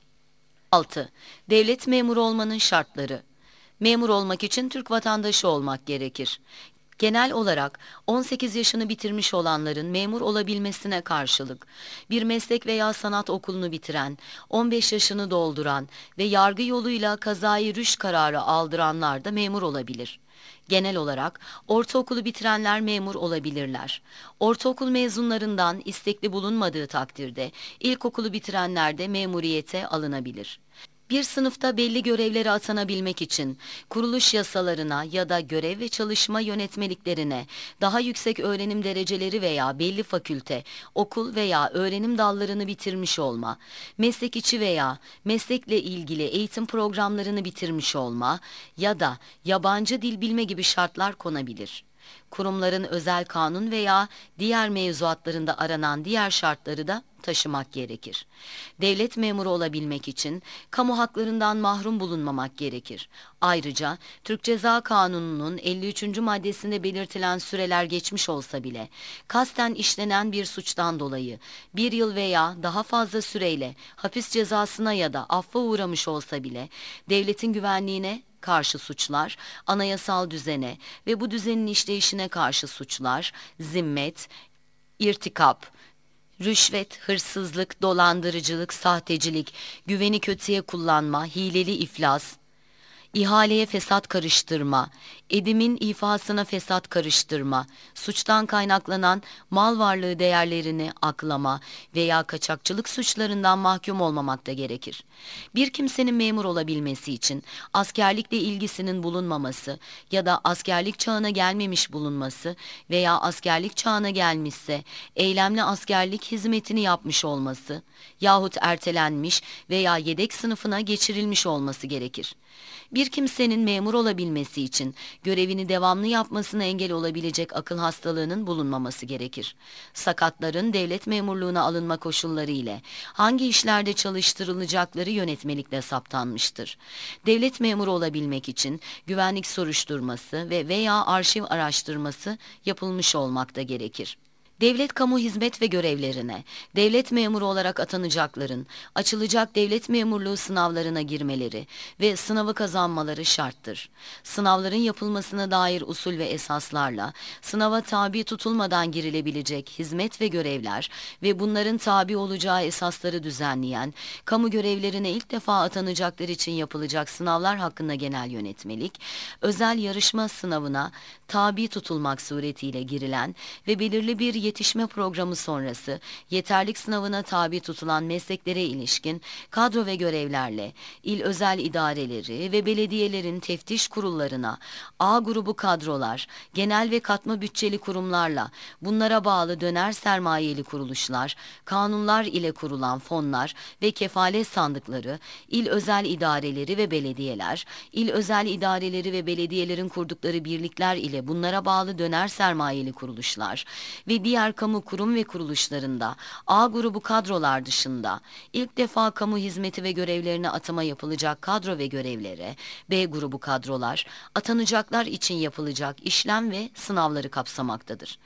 6. Devlet memuru olmanın şartları. Memur olmak için Türk vatandaşı olmak gerekir. Genel olarak 18 yaşını bitirmiş olanların memur olabilmesine karşılık, bir meslek veya sanat okulunu bitiren, 15 yaşını dolduran ve yargı yoluyla kazayı rüşt kararı aldıranlar da memur olabilir. Genel olarak ortaokulu bitirenler memur olabilirler. Ortaokul mezunlarından istekli bulunmadığı takdirde ilkokulu bitirenler de memuriyete alınabilir. Bir sınıfta belli görevlere atanabilmek için kuruluş yasalarına ya da görev ve çalışma yönetmeliklerine daha yüksek öğrenim dereceleri veya belli fakülte, okul veya öğrenim dallarını bitirmiş olma, meslek içi veya meslekle ilgili eğitim programlarını bitirmiş olma ya da yabancı dil bilme gibi şartlar konabilir. Kurumların özel kanun veya diğer mevzuatlarında aranan diğer şartları da taşımak gerekir. Devlet memuru olabilmek için kamu haklarından mahrum bulunmamak gerekir. Ayrıca Türk Ceza Kanunu'nun 53. maddesinde belirtilen süreler geçmiş olsa bile kasten işlenen bir suçtan dolayı 1 yıl veya daha fazla süreyle hapis cezasına ya da affa uğramış olsa bile devletin güvenliğine karşı suçlar, anayasal düzene ve bu düzenin işleyişine karşı suçlar, zimmet, irtikap, rüşvet, hırsızlık, dolandırıcılık, sahtecilik, güveni kötüye kullanma, hileli iflas, İhaleye fesat karıştırma, edimin ifasına fesat karıştırma, suçtan kaynaklanan mal varlığı değerlerini aklama veya kaçakçılık suçlarından mahkum olmamak da gerekir. Bir kimsenin memur olabilmesi için askerlikle ilgisinin bulunmaması ya da askerlik çağına gelmemiş bulunması veya askerlik çağına gelmişse eylemli askerlik hizmetini yapmış olması yahut ertelenmiş veya yedek sınıfına geçirilmiş olması gerekir. Bir kimsenin memur olabilmesi için görevini devamlı yapmasına engel olabilecek akıl hastalığının bulunmaması gerekir. Sakatların devlet memurluğuna alınma koşulları ile hangi işlerde çalıştırılacakları yönetmelikle saptanmıştır. Devlet memuru olabilmek için güvenlik soruşturması ve veya arşiv araştırması yapılmış olmakta gerekir. Devlet kamu hizmet ve görevlerine, devlet memuru olarak atanacakların, açılacak devlet memurluğu sınavlarına girmeleri ve sınavı kazanmaları şarttır. Sınavların yapılmasına dair usul ve esaslarla, sınava tabi tutulmadan girilebilecek hizmet ve görevler ve bunların tabi olacağı esasları düzenleyen, kamu görevlerine ilk defa atanacaklar için yapılacak sınavlar hakkında genel yönetmelik, özel yarışma sınavına tabi tutulmak suretiyle girilen ve belirli bir yetişme programı sonrası yeterlik sınavına tabi tutulan mesleklere ilişkin kadro ve görevlerle il özel idareleri ve belediyelerin teftiş kurullarına, A grubu kadrolar, genel ve katma bütçeli kurumlarla bunlara bağlı döner sermayeli kuruluşlar, kanunlar ile kurulan fonlar ve kefalet sandıkları, il özel idareleri ve belediyeler, il özel idareleri ve belediyelerin kurdukları birlikler ile bunlara bağlı döner sermayeli kuruluşlar ve diğer kamu kurum ve kuruluşlarında A grubu kadrolar dışında ilk defa kamu hizmeti ve görevlerine atama yapılacak kadro ve görevlere B grubu kadrolar atanacaklar için yapılacak işlem ve sınavları kapsamaktadır.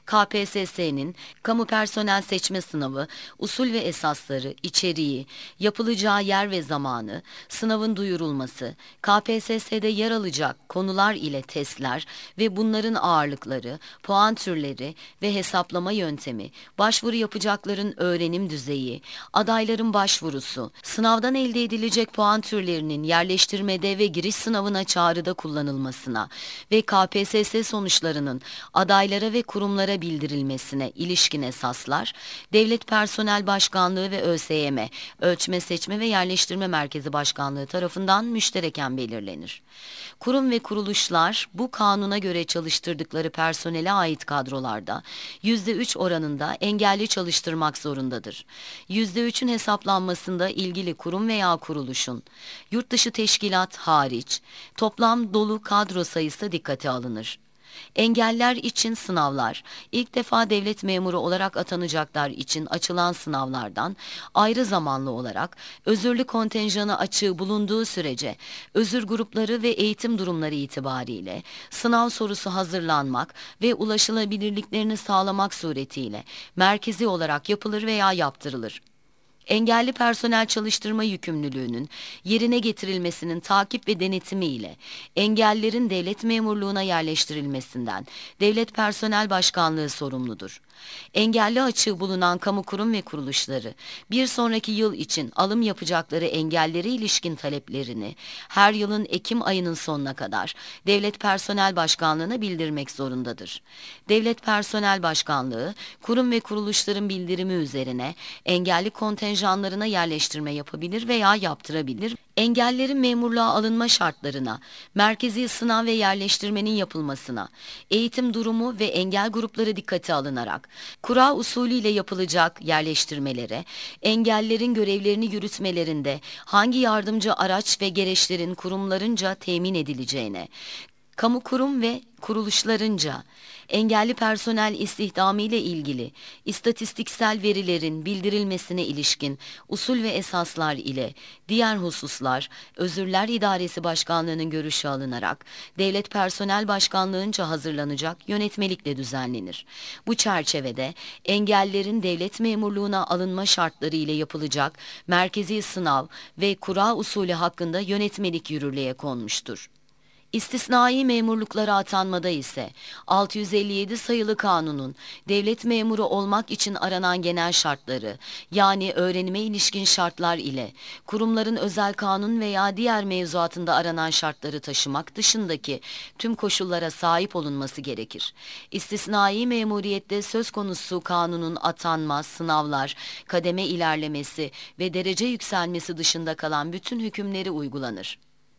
KPSS'nin kamu personel seçme sınavı, usul ve esasları, içeriği, yapılacağı yer ve zamanı, sınavın duyurulması, KPSS'de yer alacak konular ile testler ve bunların ağırlıkları, puan türleri ve hesap hesaplama yöntemi, başvuru yapacakların öğrenim düzeyi, adayların başvurusu, sınavdan elde edilecek puan türlerinin yerleştirmede ve giriş sınavına çağrıda kullanılmasına ve KPSS sonuçlarının adaylara ve kurumlara bildirilmesine ilişkin esaslar, Devlet Personel Başkanlığı ve ÖSYM, Ölçme, Seçme ve Yerleştirme Merkezi Başkanlığı tarafından müştereken belirlenir. Kurum ve kuruluşlar bu kanuna göre çalıştırdıkları personele ait kadrolarda %3 oranında engelli çalıştırmak zorundadır. %3'ün hesaplanmasında ilgili kurum veya kuruluşun yurt dışı teşkilat hariç toplam dolu kadro sayısı dikkate alınır. Engeller için sınavlar, ilk defa devlet memuru olarak atanacaklar için açılan sınavlardan ayrı zamanlı olarak özürlü kontenjanı açığı bulunduğu sürece özür grupları ve eğitim durumları itibariyle sınav sorusu hazırlanmak ve ulaşılabilirliklerini sağlamak suretiyle merkezi olarak yapılır veya yaptırılır. Engelli personel çalıştırma yükümlülüğünün yerine getirilmesinin takip ve denetimi ile engellilerin devlet memurluğuna yerleştirilmesinden Devlet Personel Başkanlığı sorumludur. Engelli açığı bulunan kamu kurum ve kuruluşları bir sonraki yıl için alım yapacakları engellere ilişkin taleplerini her yılın Ekim ayının sonuna kadar Devlet Personel Başkanlığı'na bildirmek zorundadır. Devlet Personel Başkanlığı, kurum ve kuruluşların bildirimi üzerine engelli kontenjanlarına yerleştirme yapabilir veya yaptırabilir. Engellerin memurluğa alınma şartlarına, merkezi sınav ve yerleştirmenin yapılmasına, eğitim durumu ve engel grupları dikkate alınarak, kura usulüyle yapılacak yerleştirmelere, engellerin görevlerini yürütmelerinde hangi yardımcı araç ve gereçlerin kurumlarınca temin edileceğine, kamu kurum ve kuruluşlarınca engelli personel istihdamı ile ilgili istatistiksel verilerin bildirilmesine ilişkin usul ve esaslar ile diğer hususlar Özürler İdaresi Başkanlığı'nın görüşü alınarak Devlet Personel Başkanlığı'nca hazırlanacak yönetmelikle düzenlenir. Bu çerçevede engellerin devlet memurluğuna alınma şartları ile yapılacak merkezi sınav ve kura usulü hakkında yönetmelik yürürlüğe konmuştur. İstisnai memurluklara atanmada ise 657 sayılı kanunun devlet memuru olmak için aranan genel şartları yani öğrenime ilişkin şartlar ile kurumların özel kanun veya diğer mevzuatında aranan şartları taşımak dışındaki tüm koşullara sahip olunması gerekir. İstisnai memuriyette söz konusu kanunun atanma, sınavlar, kademe ilerlemesi ve derece yükselmesi dışında kalan bütün hükümleri uygulanır.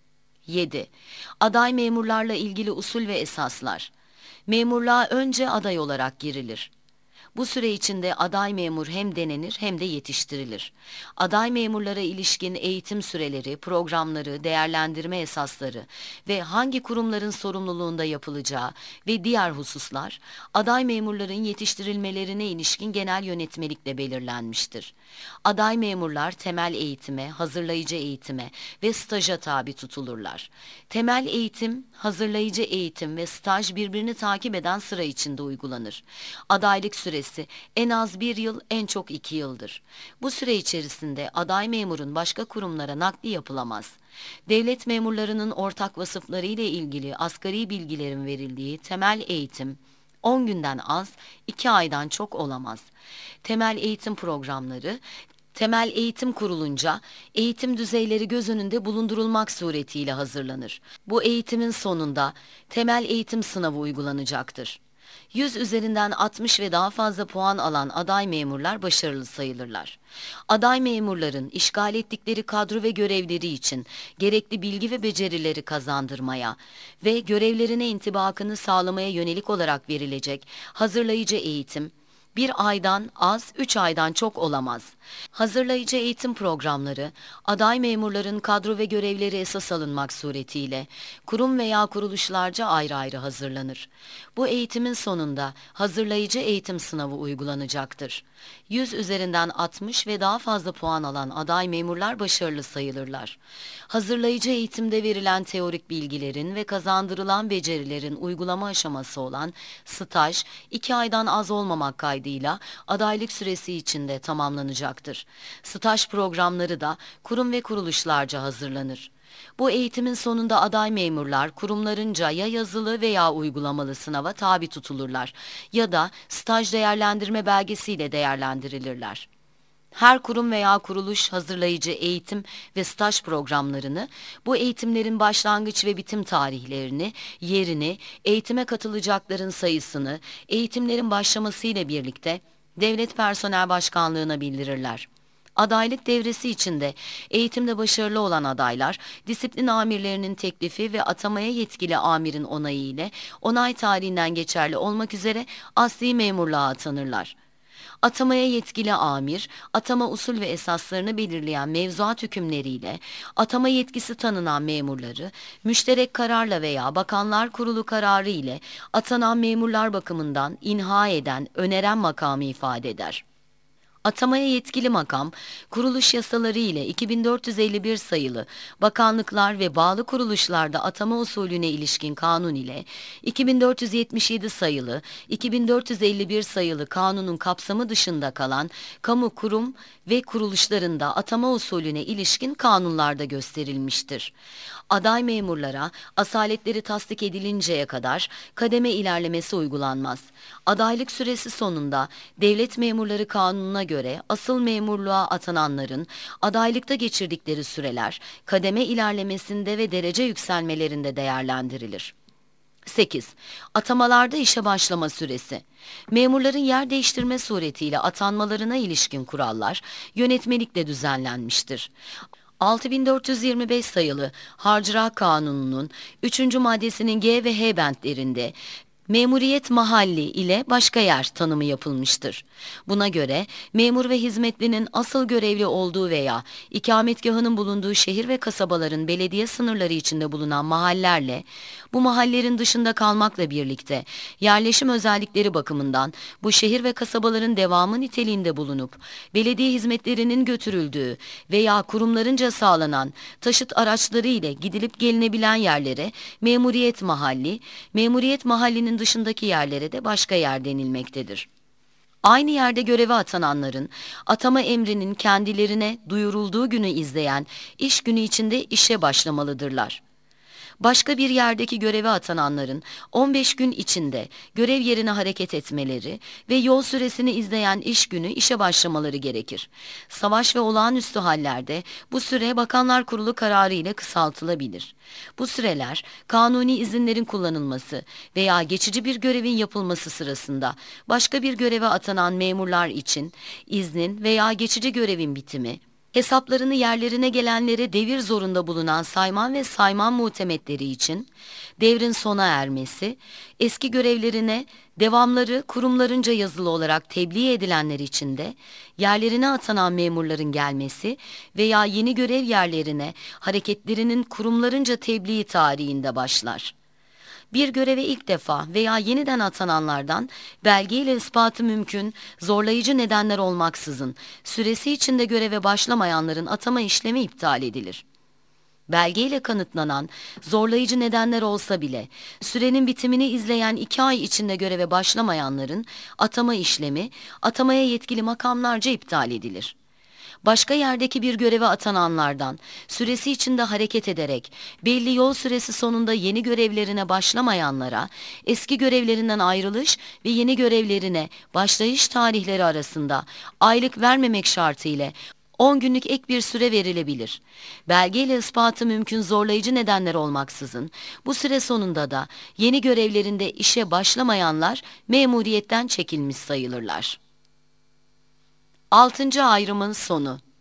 7. Aday memurlarla ilgili usul ve esaslar. Memurluğa önce aday olarak girilir. Bu süre içinde aday memur hem denenir hem de yetiştirilir. Aday memurlara ilişkin eğitim süreleri, programları, değerlendirme esasları ve hangi kurumların sorumluluğunda yapılacağı ve diğer hususlar, aday memurların yetiştirilmelerine ilişkin genel yönetmelikle belirlenmiştir. Aday memurlar temel eğitime, hazırlayıcı eğitime ve staja tabi tutulurlar. Temel eğitim, hazırlayıcı eğitim ve staj birbirini takip eden sıra içinde uygulanır. Adaylık süresi en az 1 yıl, en çok 2 yıldır. Bu süre içerisinde aday memurun başka kurumlara nakli yapılamaz. Devlet memurlarının ortak vasıfları ile ilgili asgari bilgilerin verildiği temel eğitim 10 günden az, 2 aydan çok olamaz. Temel eğitim programları, temel eğitim kurulunca eğitim düzeyleri göz önünde bulundurulmak suretiyle hazırlanır. Bu eğitimin sonunda temel eğitim sınavı uygulanacaktır. 100 üzerinden 60 ve daha fazla puan alan aday memurlar başarılı sayılırlar. Aday memurların işgal ettikleri kadro ve görevleri için gerekli bilgi ve becerileri kazandırmaya ve görevlerine intibakını sağlamaya yönelik olarak verilecek hazırlayıcı eğitim, 1 aydan az, 3 aydan çok olamaz. Hazırlayıcı eğitim programları, aday memurların kadro ve görevleri esas alınmak suretiyle kurum veya kuruluşlarca ayrı ayrı hazırlanır. Bu eğitimin sonunda hazırlayıcı eğitim sınavı uygulanacaktır. 100 üzerinden 60 ve daha fazla puan alan aday memurlar başarılı sayılırlar. Hazırlayıcı eğitimde verilen teorik bilgilerin ve kazandırılan becerilerin uygulama aşaması olan staj, 2 aydan az olmamak kaydıyla adaylık süresi içinde tamamlanacaktır. Staj programları da kurum ve kuruluşlarca hazırlanır. Bu eğitimin sonunda aday memurlar kurumlarınca ya yazılı veya uygulamalı sınava tabi tutulurlar ya da staj değerlendirme belgesiyle değerlendirilirler. Her kurum veya kuruluş hazırlayıcı eğitim ve staj programlarını, bu eğitimlerin başlangıç ve bitim tarihlerini, yerini, eğitime katılacakların sayısını, eğitimlerin başlamasıyla birlikte Devlet Personel Başkanlığı'na bildirirler. Adaylık devresi içinde eğitimde başarılı olan adaylar, disiplin amirlerinin teklifi ve atamaya yetkili amirin onayı ile onay tarihinden geçerli olmak üzere asli memurluğa atanırlar. Atamaya yetkili amir, atama usul ve esaslarını belirleyen mevzuat hükümleriyle, atama yetkisi tanınan memurları, müşterek kararla veya Bakanlar Kurulu kararı ile atanan memurlar bakımından inha eden, öneren makamı ifade eder. Atamaya yetkili makam, kuruluş yasaları ile 2451 sayılı bakanlıklar ve bağlı kuruluşlarda atama usulüne ilişkin kanun ile 2477 sayılı, 2451 sayılı kanunun kapsamı dışında kalan kamu kurum ve kuruluşlarında atama usulüne ilişkin kanunlarda gösterilmiştir. Aday memurlara asaletleri tasdik edilinceye kadar kademe ilerlemesi uygulanmaz. Adaylık süresi sonunda devlet memurları kanununa göre asıl memurluğa atananların adaylıkta geçirdikleri süreler kademe ilerlemesinde ve derece yükselmelerinde değerlendirilir. 8. Atamalarda işe başlama süresi. Memurların yer değiştirme suretiyle atanmalarına ilişkin kurallar yönetmelikle düzenlenmiştir. 6425 sayılı Harcırah Kanunu'nun 3. maddesinin G ve H bentlerinde memuriyet mahalli ile başka yer tanımı yapılmıştır. Buna göre memur ve hizmetlinin asıl görevli olduğu veya ikametgahının bulunduğu şehir ve kasabaların belediye sınırları içinde bulunan mahallerle bu mahallerin dışında kalmakla birlikte yerleşim özellikleri bakımından bu şehir ve kasabaların devamı niteliğinde bulunup belediye hizmetlerinin götürüldüğü veya kurumlarınca sağlanan taşıt araçları ile gidilip gelinebilen yerlere memuriyet mahalli, memuriyet mahallinin dışındaki yerlere de başka yer denilmektedir. Aynı yerde göreve atananların atama emrinin kendilerine duyurulduğu günü izleyen iş günü içinde işe başlamalıdırlar. Başka bir yerdeki göreve atananların 15 gün içinde görev yerine hareket etmeleri ve yol süresini izleyen iş günü işe başlamaları gerekir. Savaş ve olağanüstü hallerde bu süre Bakanlar Kurulu kararı ile kısaltılabilir. Bu süreler kanuni izinlerin kullanılması veya geçici bir görevin yapılması sırasında başka bir göreve atanan memurlar için iznin veya geçici görevin bitimi, hesaplarını yerlerine gelenlere devir zorunda bulunan sayman ve sayman muhtemetleri için devrin sona ermesi, eski görevlerine devamları kurumlarınca yazılı olarak tebliğ edilenler için de yerlerine atanan memurların gelmesi veya yeni görev yerlerine hareketlerinin kurumlarınca tebliğ tarihinde başlar. Bir göreve ilk defa veya yeniden atananlardan belgeyle ispatı mümkün, zorlayıcı nedenler olmaksızın süresi içinde göreve başlamayanların atama işlemi iptal edilir. Belgeyle kanıtlanan zorlayıcı nedenler olsa bile sürenin bitimini izleyen 2 ay içinde göreve başlamayanların atama işlemi atamaya yetkili makamlarca iptal edilir. Başka yerdeki bir göreve atananlardan süresi içinde hareket ederek belli yol süresi sonunda yeni görevlerine başlamayanlara eski görevlerinden ayrılış ve yeni görevlerine başlayış tarihleri arasında aylık vermemek şartı ile 10 günlük ek bir süre verilebilir. Belgeyle ispatı mümkün zorlayıcı nedenler olmaksızın bu süre sonunda da yeni görevlerinde işe başlamayanlar memuriyetten çekilmiş sayılırlar. 6. ayrımın sonu.